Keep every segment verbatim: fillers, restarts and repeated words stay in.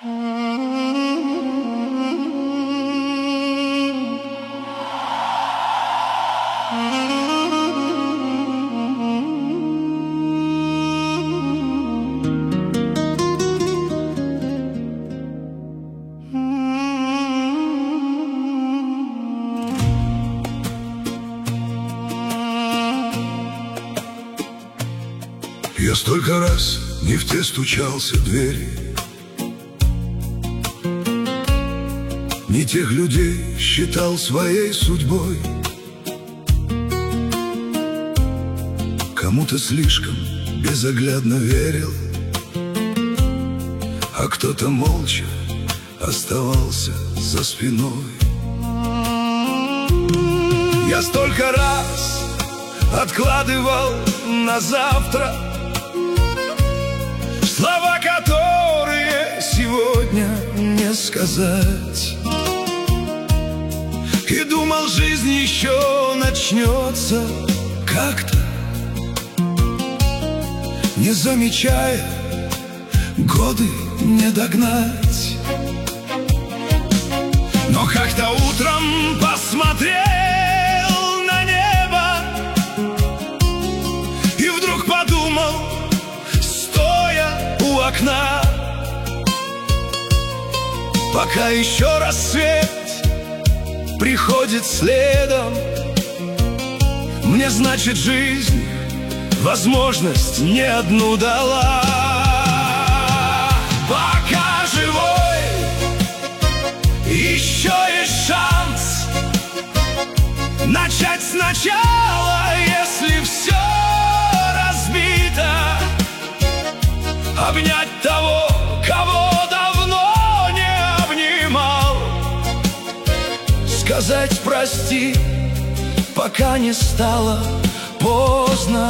Я столько раз не в те стучался в двери, не тех людей считал своей судьбой. Кому-то слишком безоглядно верил, а кто-то молча оставался за спиной. Я столько раз откладывал на завтра слова, которые сегодня не сказать, и думал, жизнь еще начнется как-то, не замечая, годы не догнать. Но как-то утром посмотрел на небо и вдруг подумал, стоя у окна, пока еще рассвет приходит следом, мне, значит, жизнь возможность не одну дала. Пока живой, еще есть шанс начать сначала, если все разбито, обнять того, кого давно не обнимал, сказать прости, пока не стало поздно.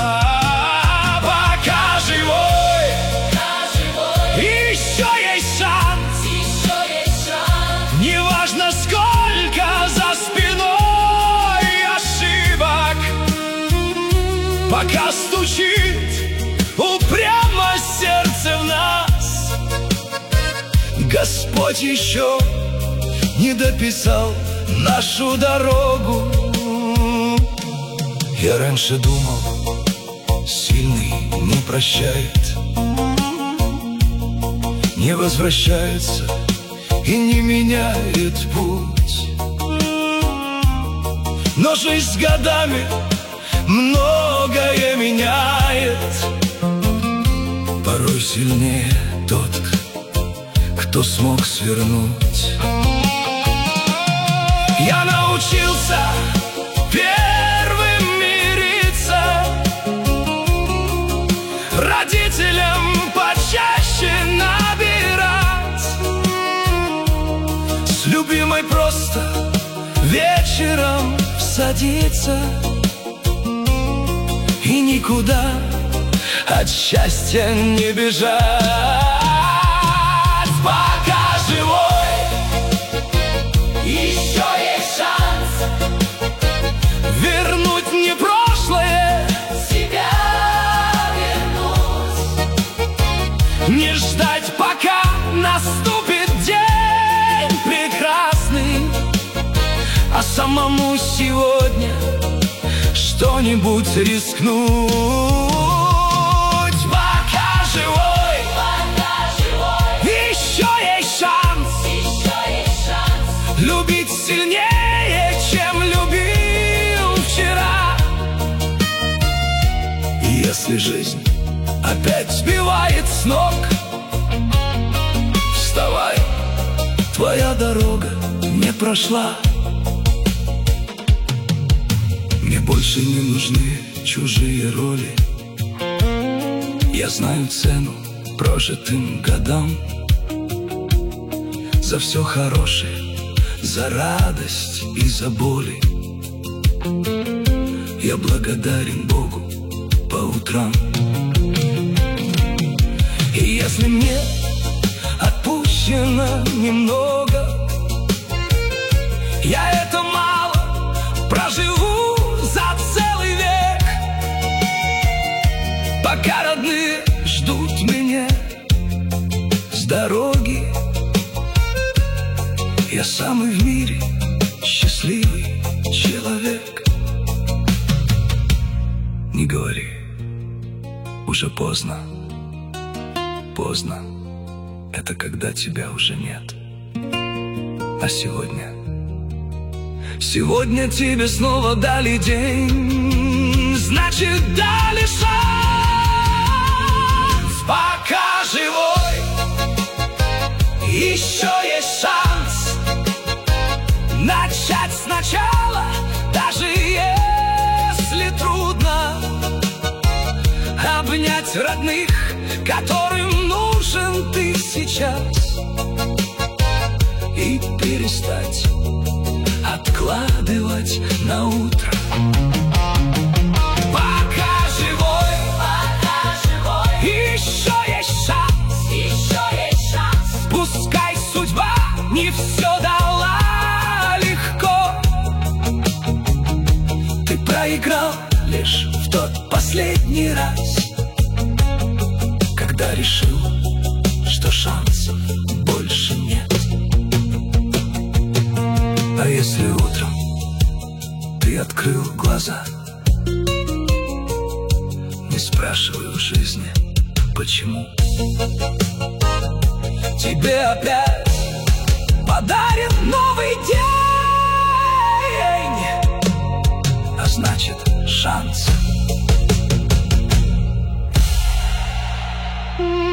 Пока живой, пока живой, еще есть шанс, еще есть шанс. Неважно, сколько за спиной ошибок, пока стучит упрямо сердце в нас, Господь еще не дописал нашу дорогу. Я раньше думал, сильный не прощает, не возвращается и не меняет путь. Но жизнь с годами многое меняет. Порой сильнее тот, кто смог свернуть. Я научился первым мириться, родителям почаще набирать, с любимой просто вечером садиться и никуда от счастья не бежать. Пока живой, еще есть шанс вернуть мне прошлое, себя вернуть, не ждать, пока наступит день прекрасный, а самому сегодня что-нибудь рискнуть. Пока живой, пока живой, еще есть шанс, еще есть шанс любить сильнее, чем любил вчера. И если жизнь опять сбивает с ног, вставай, твоя дорога не прошла. Мне больше не нужны чужие роли, я знаю цену прожитым годам, за все хорошее, за радость и за боли. Я благодарен Богу по утрам. И если мне отпущено немного, я это мало проживу за целый век, пока родные ждут меня с дороги Я самый в мире счастливый человек. Не говори, уже поздно. Поздно — это когда тебя уже нет. А сегодня? Сегодня тебе снова дали день, значит, дали шанс. Пока живой, еще есть шанс начать сначала, даже если трудно. Обнять родных, которым нужен ты сейчас, и перестать откладывать на утро. Пока живой, пока живой, еще есть шанс, еще есть шанс. Пускай судьба не все дала легко, ты проиграл лишь в тот последний раз, когда решил, что шансов больше нет. А если утром ты открыл глаза, не спрашивай у жизни, почему. Тебе опять подарит новый день, а значит, шанс.